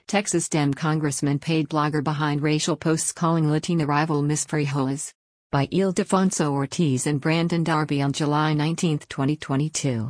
Texas Dem congressman paid blogger behind racial posts calling Latina rival Miss Frijoles. By Ildefonso Ortiz and Brandon Darby on July 19, 2022.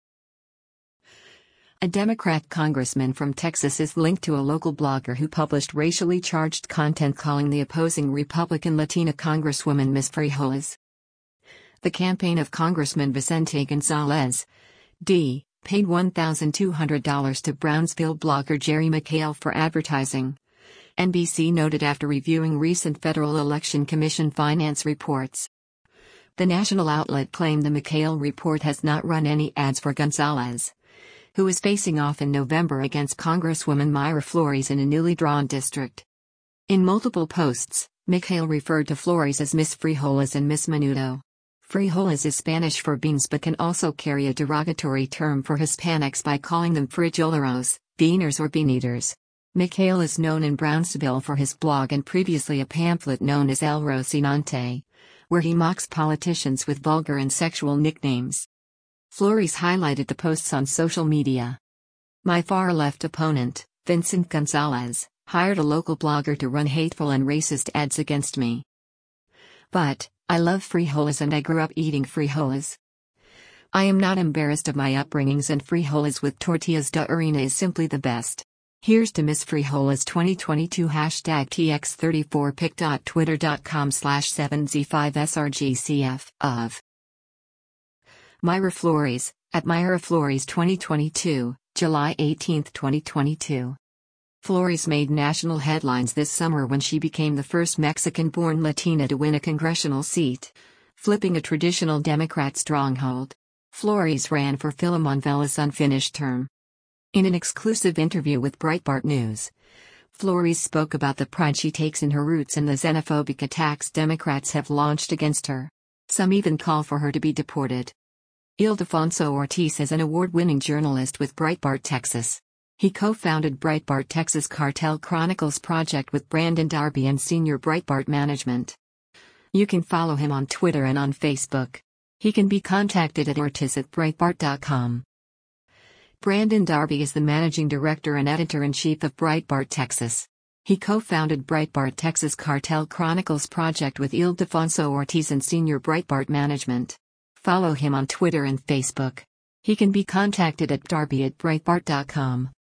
A Democrat congressman from Texas is linked to a local blogger who published racially charged content calling the opposing Republican Latina Congresswoman Miss Frijoles. The campaign of Congressman Vicente Gonzalez, D., paid $1,200 to Brownsville blogger Jerry McHale for advertising. NBC noted after reviewing recent Federal Election Commission finance reports. The national outlet claimed the McHale report has not run any ads for Gonzalez, who is facing off in November against Congresswoman Mayra Flores in a newly drawn district. In multiple posts, McHale referred to Flores as Miss Frijoles and Miss Menudo. Frijoles is Spanish for beans but can also carry a derogatory term for Hispanics by calling them frijoleros, beaners or bean-eaters. McHale is known in Brownsville for his blog and previously a pamphlet known as El Rocinante, where he mocks politicians with vulgar and sexual nicknames. Flores highlighted the posts on social media. My far-left opponent, Vincent Gonzalez, hired a local blogger to run hateful and racist ads against me. But, I love frijoles and I grew up eating frijoles. I am not embarrassed of my upbringings and frijoles with tortillas de harina is simply the best. Here's to Miss Frijoles 2022 #tx34pic.twitter.com/7z5srgcf of Mayra Flores, at Mayra Flores 2022, July 18, 2022. Flores made national headlines this summer when she became the first Mexican-born Latina to win a congressional seat, flipping a traditional Democrat stronghold. Flores ran for Filemon Vella's unfinished term. In an exclusive interview with Breitbart News, Flores spoke about the pride she takes in her roots and the xenophobic attacks Democrats have launched against her. Some even call for her to be deported. Ildefonso Ortiz is an award-winning journalist with Breitbart Texas. He co-founded Breitbart Texas Cartel Chronicles Project with Brandon Darby and senior Breitbart management. You can follow him on Twitter and on Facebook. He can be contacted at ortiz@breitbart.com. Brandon Darby is the managing director and editor-in-chief of Breitbart Texas. He co-founded Breitbart Texas Cartel Chronicles Project with Ildefonso Ortiz and senior Breitbart management. Follow him on Twitter and Facebook. He can be contacted at darby@breitbart.com.